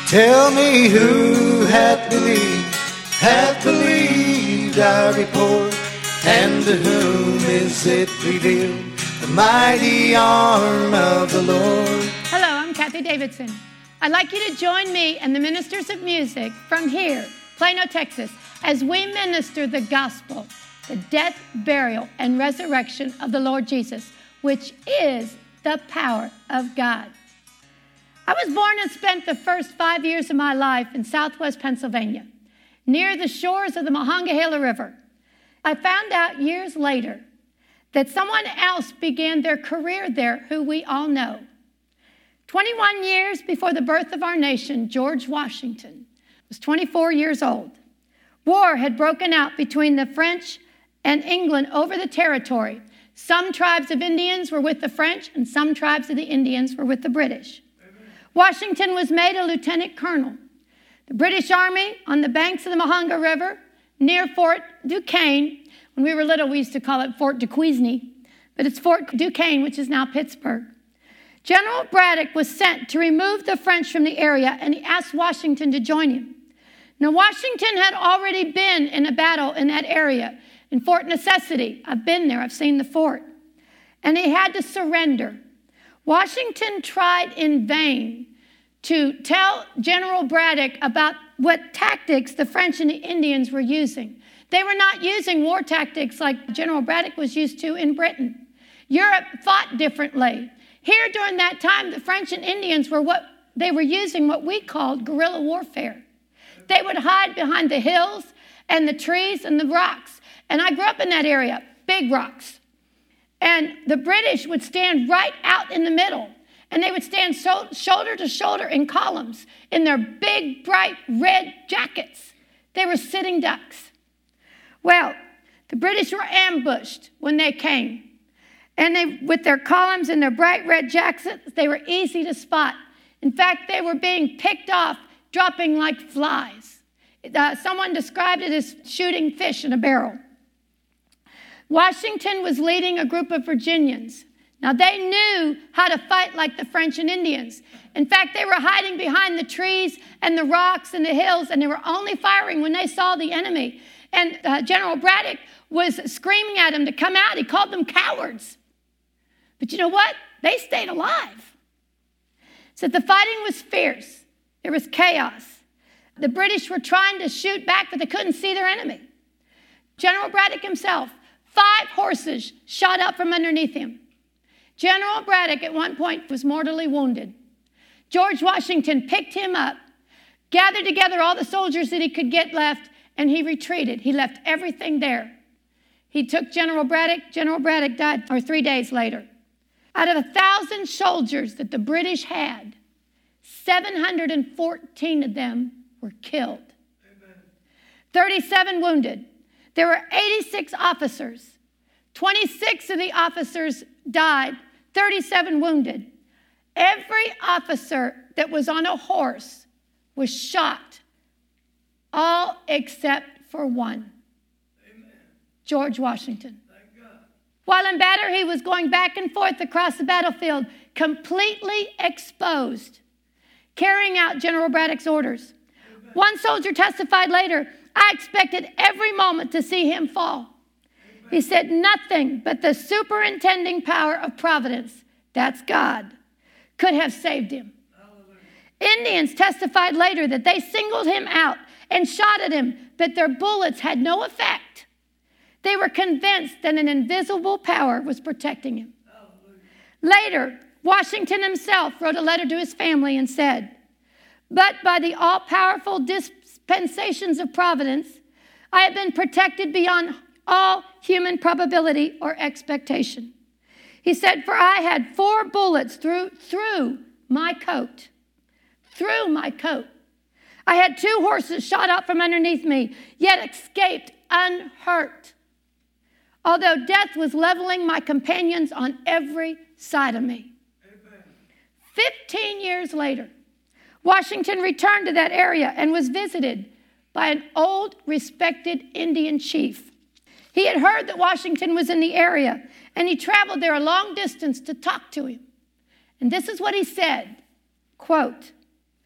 Tell me who hath believed our report, and to whom is it revealed, the mighty arm of the Lord. Hello, I'm Kathy Davidson. I'd like you to join me and the ministers of music from here, Plano, Texas, as we minister the gospel, the death, burial, and resurrection of the Lord Jesus, which is the power of God. I was born and spent the first 5 years of my life in southwest Pennsylvania, near the shores of the Monongahela River. I found out years later that someone else began their career there who we all know. 21 years before the birth of our nation, George Washington was 24 years old. War had broken out between the French and England over the territory. Some tribes of Indians were with the French, and some tribes of the Indians were with the British. Washington was made a lieutenant colonel. The British Army on the banks of the Monongahela River near Fort Duquesne. When we were little, we used to call it Fort Duquesne, but it's Fort Duquesne, which is now Pittsburgh. General Braddock was sent to remove the French from the area, and he asked Washington to join him. Now, Washington had already been in a battle in that area, in Fort Necessity. I've been there. I've seen the fort. And he had to surrender. Washington tried in vain to tell General Braddock about what tactics the French and the Indians were using. They were not using war tactics like General Braddock was used to in Britain. Europe fought differently. Here during that time, the French and Indians were using what we called guerrilla warfare. They would hide behind the hills and the trees and the rocks. And I grew up in that area, big rocks. And the British would stand right out in the middle. And they would stand shoulder to shoulder in columns in their big, bright red jackets. They were sitting ducks. Well, the British were ambushed when they came. And with their columns and their bright red jackets, they were easy to spot. In fact, they were being picked off, dropping like flies. Someone described it as shooting fish in a barrel. Washington was leading a group of Virginians. Now, they knew how to fight like the French and Indians. In fact, they were hiding behind the trees and the rocks and the hills, and they were only firing when they saw the enemy. And General Braddock was screaming at them to come out. He called them cowards. But you know what? They stayed alive. So the fighting was fierce. There was chaos. The British were trying to shoot back, but they couldn't see their enemy. General Braddock himself, 5 horses shot up from underneath him. General Braddock at one point was mortally wounded. George Washington picked him up, gathered together all the soldiers that he could get left, and he retreated. He left everything there. He took General Braddock. General Braddock died 3 days later. Out of 1,000 soldiers that the British had, 714 of them were killed. Amen. 37 wounded. There were 86 officers. 26 of the officers died, 37 wounded. Every officer that was on a horse was shot, all except for one. Amen. George Washington. Thank God. While in battle, he was going back and forth across the battlefield, completely exposed, carrying out General Braddock's orders. Amen. One soldier testified later, I expected every moment to see him fall. Amen. He said nothing but the superintending power of providence, that's God, could have saved him. Hallelujah. Indians testified later that they singled him out and shot at him, but their bullets had no effect. They were convinced that an invisible power was protecting him. Hallelujah. Later, Washington himself wrote a letter to his family and said, but by the all-powerful dispensations of providence, I have been protected beyond all human probability or expectation. He said, for I had 4 bullets through my coat. Through my coat. I had 2 horses shot out from underneath me, yet escaped unhurt. Although death was leveling my companions on every side of me. Amen. 15 years later, Washington returned to that area and was visited by an old, respected Indian chief. He had heard that Washington was in the area, and he traveled there a long distance to talk to him. And this is what he said, quote,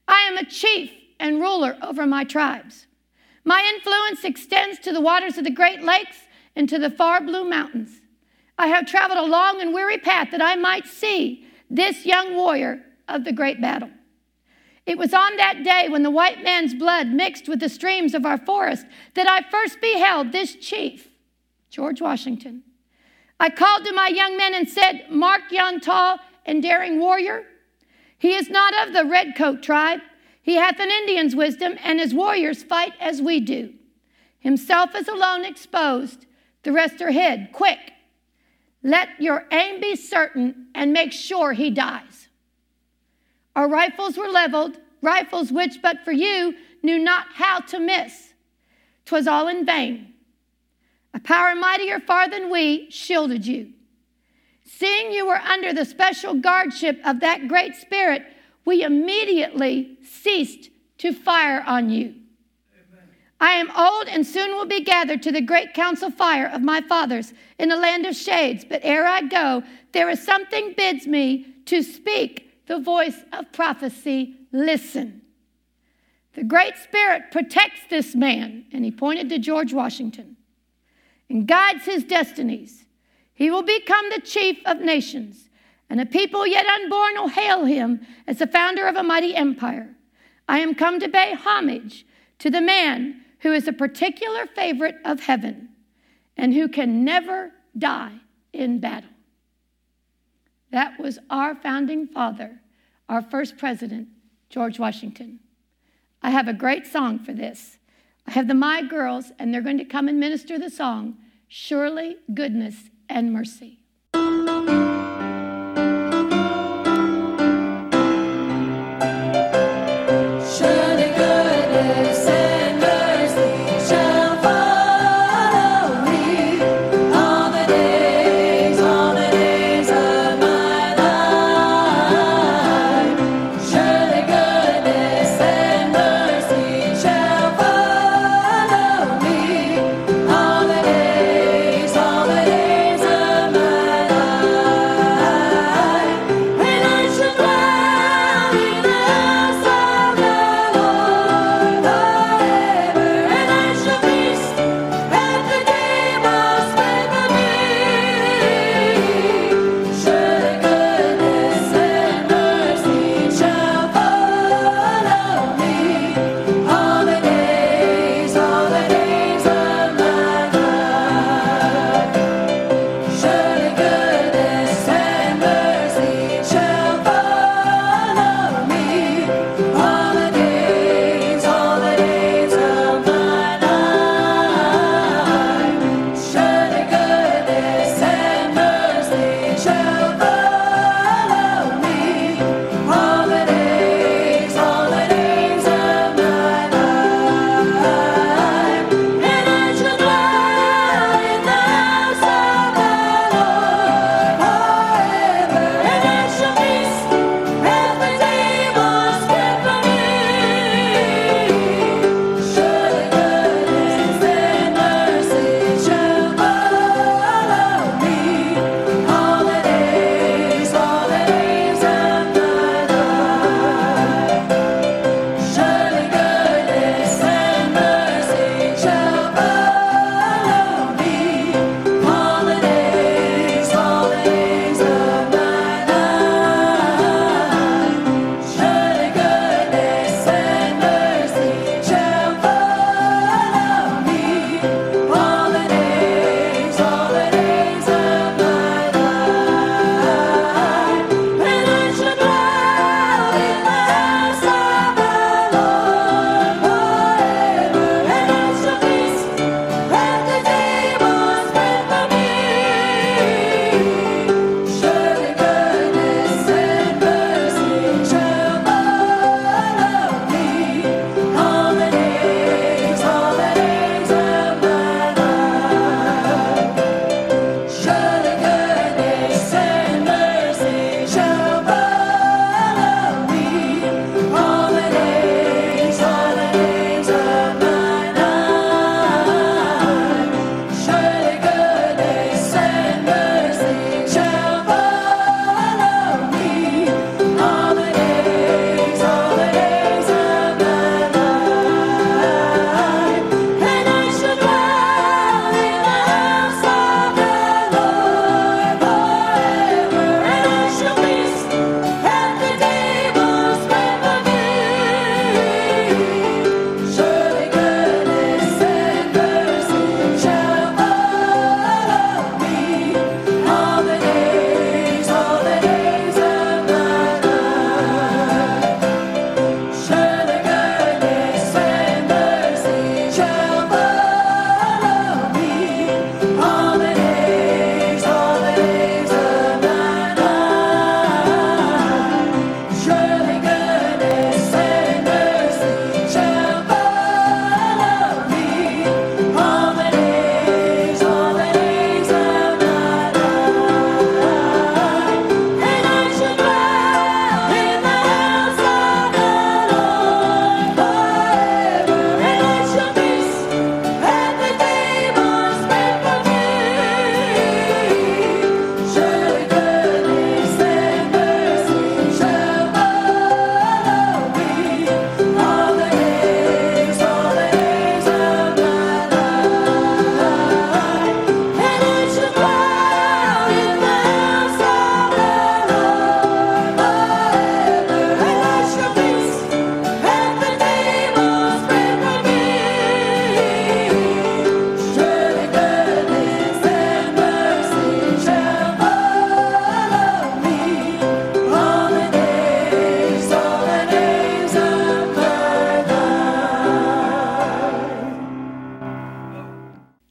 I am a chief and ruler over my tribes. My influence extends to the waters of the Great Lakes and to the far blue mountains. I have traveled a long and weary path that I might see this young warrior of the great battle. It was on that day when the white man's blood mixed with the streams of our forest that I first beheld this chief, George Washington. I called to my young men and said, "Mark yon tall and daring warrior. He is not of the redcoat tribe. He hath an Indian's wisdom, and his warriors fight as we do. Himself is alone exposed, the rest are hid. Quick, let your aim be certain and make sure he dies." Our rifles were leveled, rifles which but for you knew not how to miss. 'Twas all in vain. A power mightier far than we shielded you. Seeing you were under the special guardship of that great spirit, we immediately ceased to fire on you. Amen. I am old and soon will be gathered to the great council fire of my fathers in the land of shades. But ere I go, there is something bids me to speak the voice of prophecy. Listen. The Great Spirit protects this man, and he pointed to George Washington, and guides his destinies. He will become the chief of nations, and a people yet unborn will hail him as the founder of a mighty empire. I am come to pay homage to the man who is a particular favorite of heaven and who can never die in battle. That was our founding father, our first president, George Washington. I have a great song for this. I have the My Girls, and they're going to come and minister the song, Surely Goodness and Mercy. All the days of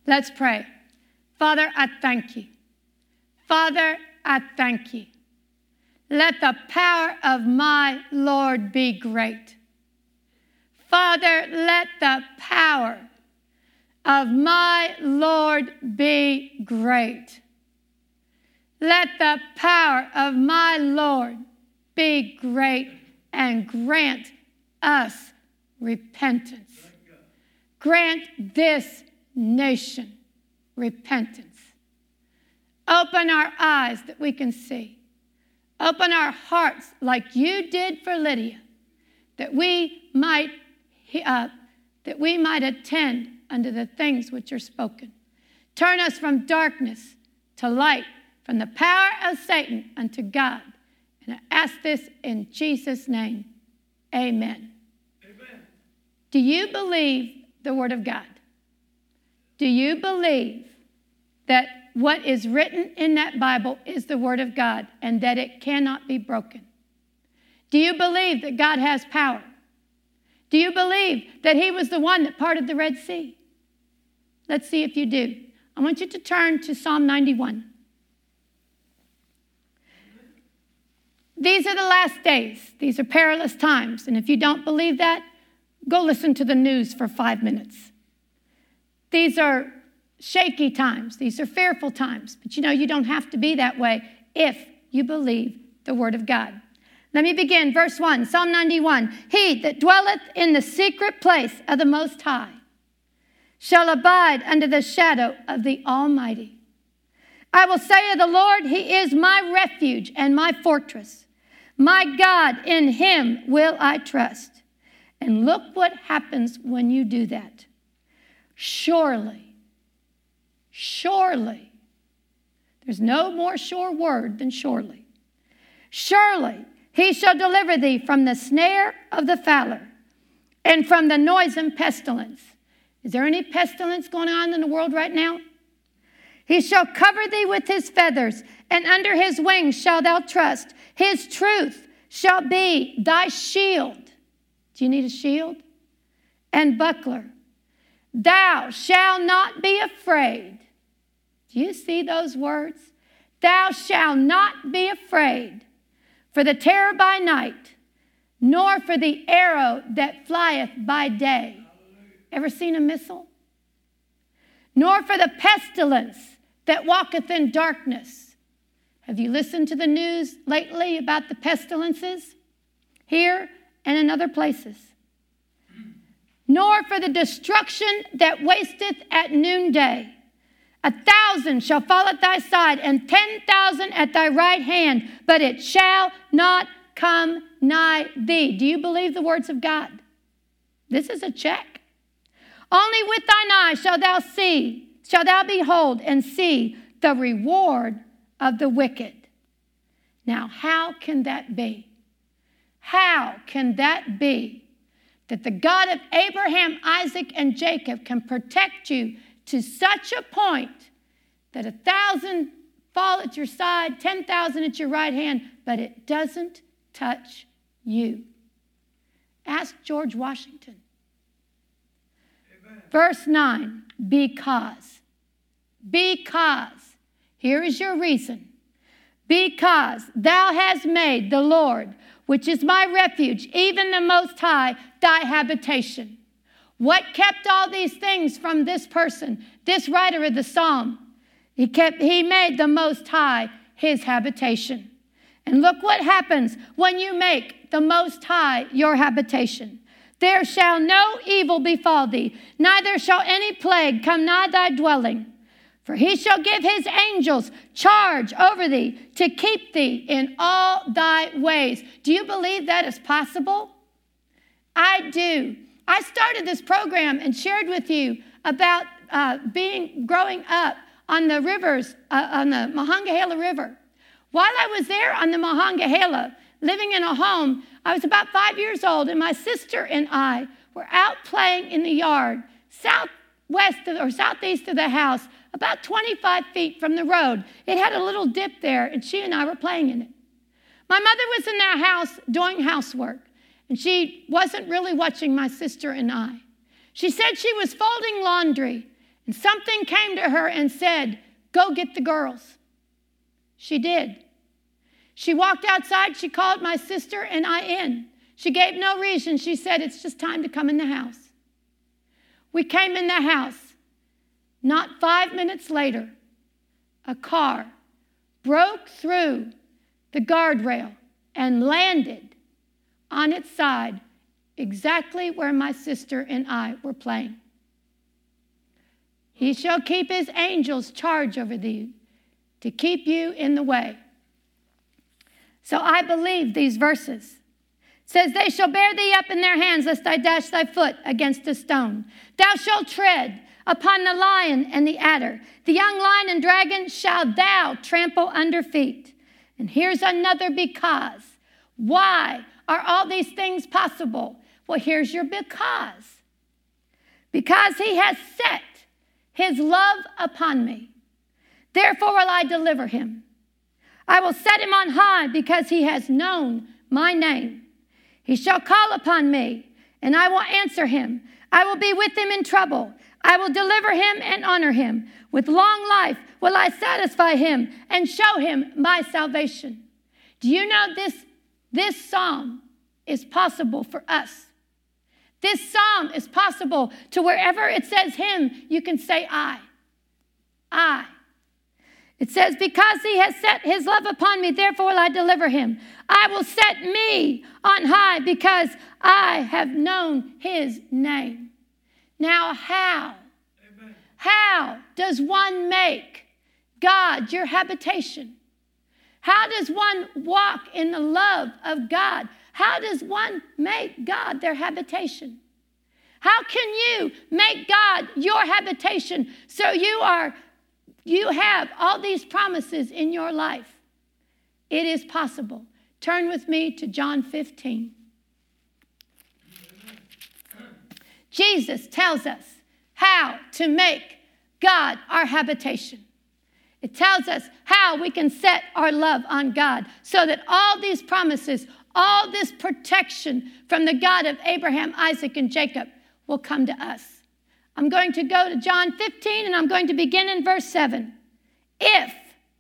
Let's pray. Father, I thank you. Father, I thank you. Let the power of my Lord be great. Father, let the power of my Lord be great. Let the power of my Lord be great and grant us repentance. Grant this nation repentance. Open our eyes that we can see. Open our hearts like you did for Lydia, that we might attend unto the things which are spoken. Turn us from darkness to light, from the power of Satan unto God. And I ask this in Jesus' name. Amen. Amen. Do you believe the Word of God? Do you believe that what is written in that Bible is the Word of God and that it cannot be broken? Do you believe that God has power? Do you believe that He was the one that parted the Red Sea? Let's see if you do. I want you to turn to Psalm 91. These are the last days. These are perilous times. And if you don't believe that, go listen to the news for 5 minutes. These are shaky times. These are fearful times. But you don't have to be that way if you believe the Word of God. Let me begin. Verse 1, Psalm 91. He that dwelleth in the secret place of the Most High shall abide under the shadow of the Almighty. I will say of the Lord, He is my refuge and my fortress. My God, in Him will I trust. And look what happens when you do that. Surely, there's no more sure word than surely. Surely He shall deliver thee from the snare of the fowler and from the noisome pestilence. Is there any pestilence going on in the world right now? He shall cover thee with His feathers, and under His wings shalt thou trust. His truth shall be thy shield. Do you need a shield? And buckler. Thou shalt not be afraid. Do you see those words? Thou shalt not be afraid for the terror by night, nor for the arrow that flieth by day. Ever seen a missile? Nor for the pestilence that walketh in darkness. Have you listened to the news lately about the pestilences here and in other places? Nor for the destruction that wasteth at noonday. 1,000 shall fall at thy side, and 10,000 at thy right hand, but it shall not come nigh thee. Do you believe the words of God? This is a check. Only with thine eyes shalt thou behold and see the reward of the wicked. Now, how can that be? How can that be that the God of Abraham, Isaac, and Jacob can protect you to such a point that 1,000 fall at your side, 10,000 at your right hand, but it doesn't touch you? Ask George Washington. Amen. Verse 9, because. Here is your reason. Because thou hast made the Lord, which is my refuge, even the Most High, thy habitation. What kept all these things from this person, this writer of the psalm? He made the Most High his habitation. And look what happens when you make the Most High your habitation. There shall no evil befall thee, neither shall any plague come nigh thy dwelling. For He shall give His angels charge over thee to keep thee in all thy ways. Do you believe that is possible? I do. I started this program and shared with you about growing up on the rivers, on the Monongahela River. While I was there on the Monongahela, living in a home, I was about 5 years old, and my sister and I were out playing in the yard, southeast of the house, about 25 feet from the road. It had a little dip there, and she and I were playing in it. My mother was in our house doing housework, and she wasn't really watching my sister and I. She said she was folding laundry, And something came to her and said, go get the girls. She did. She walked outside. She called my sister and I in. She gave no reason. She said, it's just time to come in the house. We came in the house. Not 5 minutes later, a car broke through the guardrail and landed on its side exactly where my sister and I were playing. He shall keep his angels charge over thee to keep you in the way. So I believe these verses. It says, they shall bear thee up in their hands, lest I dash thy foot against a stone. Thou shalt tread upon the lion and the adder. The young lion and dragon shall thou trample under feet. And here's another because. Why are all these things possible? Well, here's your because. Because he has set his love upon me. Therefore will I deliver him. I will set him on high because he has known my name. He shall call upon me, and I will answer him. I will be with him in trouble. I will deliver him and honor him. With long life will I satisfy him and show him my salvation. Do you know this psalm is possible for us? This psalm is possible to wherever it says him, you can say I. I. It says, because he has set his love upon me, therefore will I deliver him. I will set me on high because I have known his name. Now how? Amen. How does one make God your habitation? How does one walk in the love of God? How does one make God their habitation? How can you make God your habitation so you have all these promises in your life? It is possible. Turn with me to John 15. Jesus tells us how to make God our habitation. It tells us how we can set our love on God so that all these promises, all this protection from the God of Abraham, Isaac, and Jacob will come to us. I'm going to go to John 15, and I'm going to begin in verse 7. If,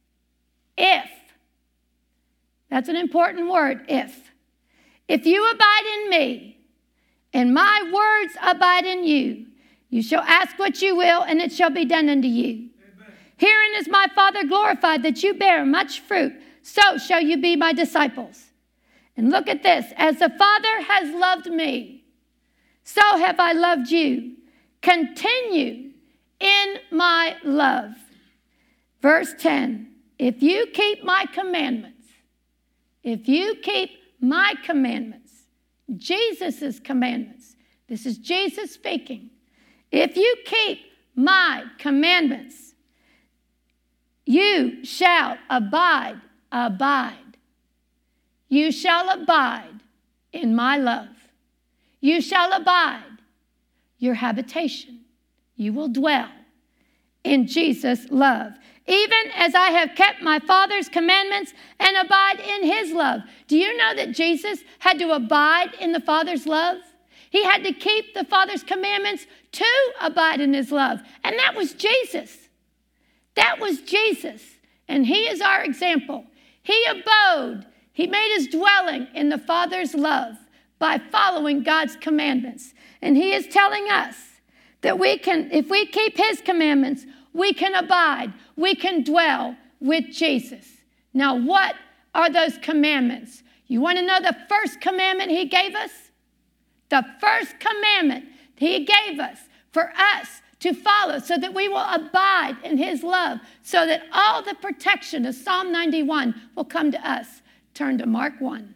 that's an important word, if you abide in me, and my words abide in you, you shall ask what you will, and it shall be done unto you. Amen. Herein is my Father glorified, that you bear much fruit, so shall you be my disciples. And look at this, as the Father has loved me, so have I loved you. Continue in my love. Verse 10, if you keep my commandments, Jesus' commandments, this is Jesus speaking. If you keep my commandments, you shall abide. You shall abide in my love. You shall abide, your habitation. You will dwell in Jesus' love. Even as I have kept my Father's commandments and abide in his love. Do you know that Jesus had to abide in the Father's love? He had to keep the Father's commandments to abide in his love. And that was Jesus. That was Jesus. And he is our example. He abode. He made his dwelling in the Father's love by following God's commandments. And he is telling us that we can, if we keep his commandments, we can abide, we can dwell with Jesus. Now, what are those commandments? You want to know the first commandment he gave us? The first commandment he gave us for us to follow so that we will abide in his love, so that all the protection of Psalm 91 will come to us. Turn to Mark 1.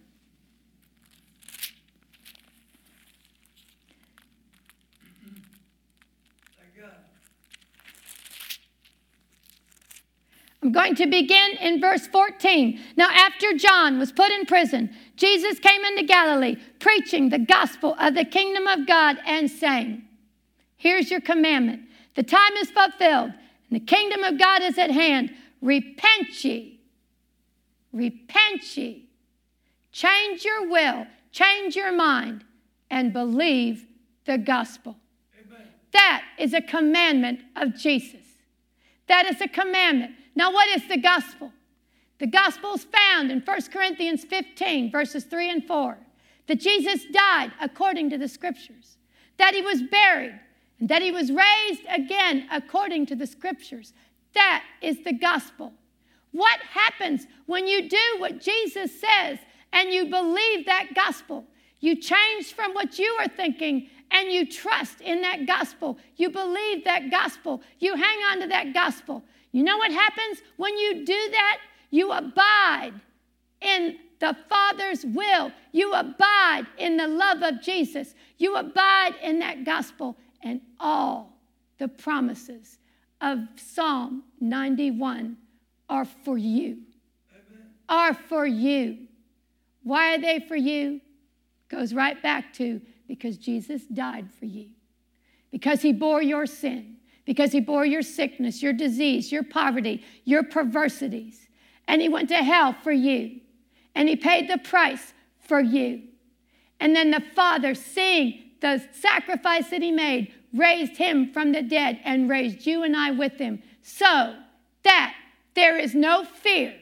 I'm going to begin in verse 14. Now, after John was put in prison, Jesus came into Galilee, preaching the gospel of the kingdom of God and saying, here's your commandment. The time is fulfilled, and the kingdom of God is at hand. Repent ye. Repent ye. Change your will, change your mind, and believe the gospel. Amen. That is a commandment of Jesus. That is a commandment. Now, what is the gospel? The gospel is found in 1 Corinthians 15, verses 3 and 4. That Jesus died according to the scriptures. That he was buried. And that he was raised again according to the scriptures. That is the gospel. What happens when you do what Jesus says and you believe that gospel? You change from what you are thinking and you trust in that gospel. You believe that gospel. You hang on to that gospel. You know what happens when you do that? You abide in the Father's will. You abide in the love of Jesus. You abide in that gospel, and all the promises of Psalm 91 are for you. Amen. Are for you. Why are they for you? Goes right back to because Jesus died for you. Because he bore your sin. Because he bore your sickness, your disease, your poverty, your perversities. And he went to hell for you. And he paid the price for you. And then the Father, seeing the sacrifice that he made, raised him from the dead and raised you and I with him, so that there is no fear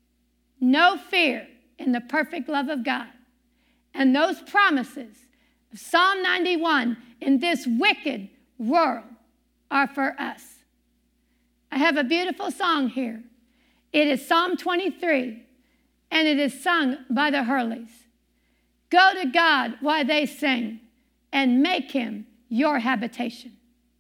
in the perfect love of God. And those promises of Psalm 91 in this wicked world are for us. I have a beautiful song here. It is Psalm 23, and it is sung by the Hurleys. Go to God while they sing, and make him your habitation.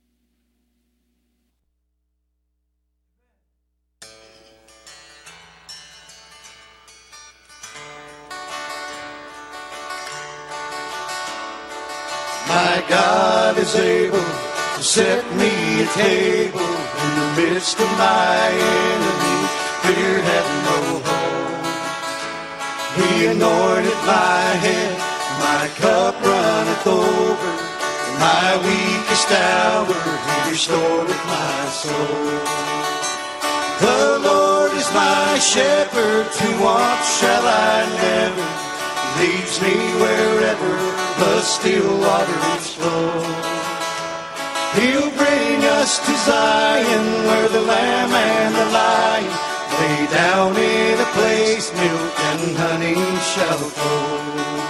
My God is able to set me a table in the midst of my enemies. Fear had no hold. He anointed my head, my cup runneth over. In my weakest hour, he restored my soul. The Lord is my shepherd, to want shall I never. He leads me wherever the still waters flow. He'll bring us to Zion, where the lamb and the lion lay down in a place milk and honey shall flow.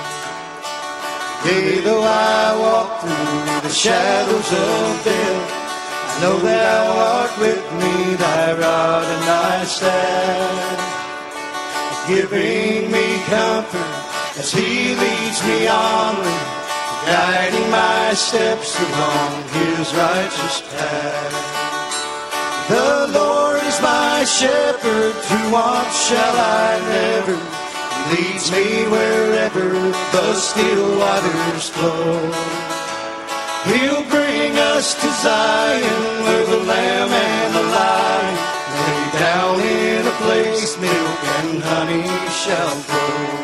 Yea, though I walk through the shadows of death, I know thou art with me, thy rod and thy staff, giving me comfort as he leads me onward, guiding my steps along his righteous path. The Lord is my shepherd, to want shall I never. He leads me wherever the still waters flow. He'll bring us to Zion, where the lamb and the lion lay down in a place milk and honey shall flow.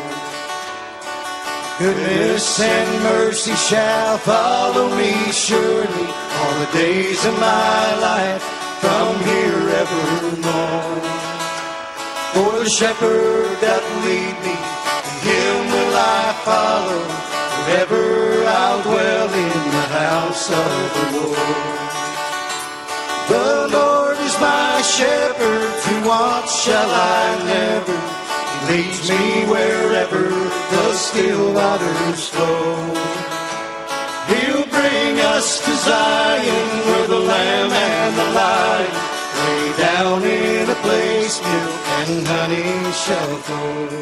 Goodness and mercy shall follow me surely all the days of my life, from here evermore. For the shepherd doth lead me, and him will I follow. Forever I'll dwell in the house of the Lord. The Lord is my shepherd, to want shall I never. He leads me wherever the still waters flow. He'll bring us to Zion, where the lamb and the lion lay down in a place milk and honey shall flow.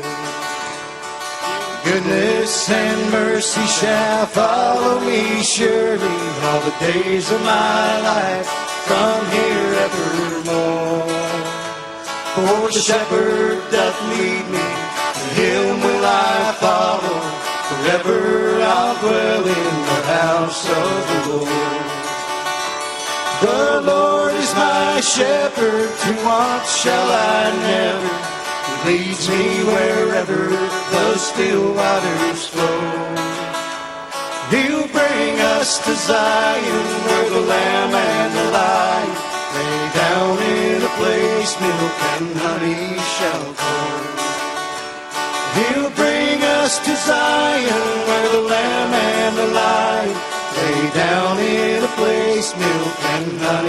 Goodness and mercy shall follow me surely all the days of my life, from here evermore. For the shepherd doth lead me, and him will I follow. Forever I'll dwell in the house of the Lord. The Lord is my shepherd, to want shall I never. He leads me wherever the still waters flow. He'll bring us to Zion, where the lamb and the lion lay down in a place milk and honey shall flow. He'll bring us to Zion, where the lamb and the lion lay down in a place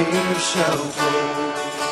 rivers shall flow.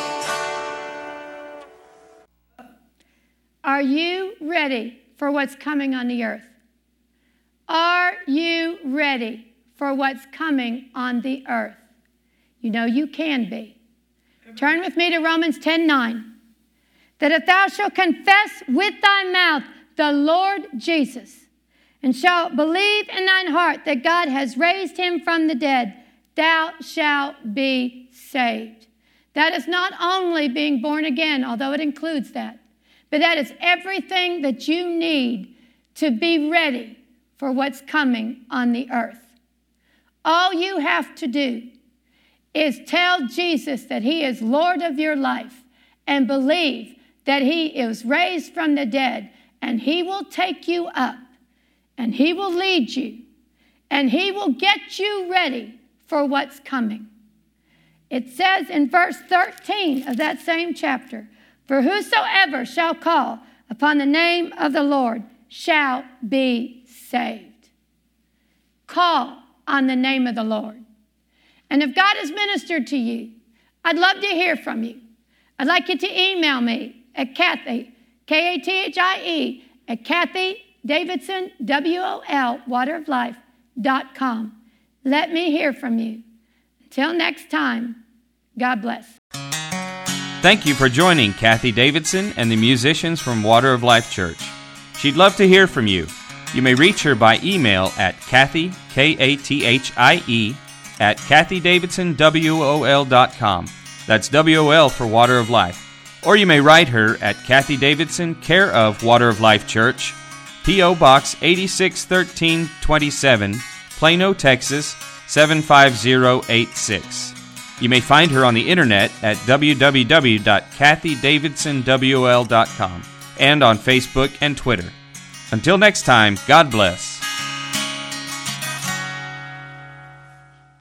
Are you ready for what's coming on the earth? Are you ready for what's coming on the earth? You know you can be. Turn with me to Romans 10:9. That if thou shalt confess with thy mouth the Lord Jesus, and shalt believe in thine heart that God has raised him from the dead, thou shalt be saved. That is not only being born again, although it includes that, but that is everything that you need to be ready for what's coming on the earth. All you have to do is tell Jesus that he is Lord of your life and believe that he is raised from the dead, and he will take you up, and he will lead you, and he will get you ready for what's coming. It says in verse 13 of that same chapter, for whosoever shall call upon the name of the Lord shall be saved. Call on the name of the Lord. And if God has ministered to you, I'd love to hear from you. I'd like you to email me at Kathy, Kathie, at Kathy Davidson, WOL, wateroflife.com. Let me hear from you. Until next time, God bless. Thank you for joining Kathy Davidson and the musicians from Water of Life Church. She'd love to hear from you. You may reach her by email at Kathy, Kathie, at KathyDavidsonWOL.com. That's WOL for Water of Life. Or you may write her at Kathy Davidson, care of Water of Life Church, P.O. Box 861327, Plano, Texas 75086. You may find her on the internet at www.KathyDavidsonWOL.com and on Facebook and Twitter. Until next time, God bless.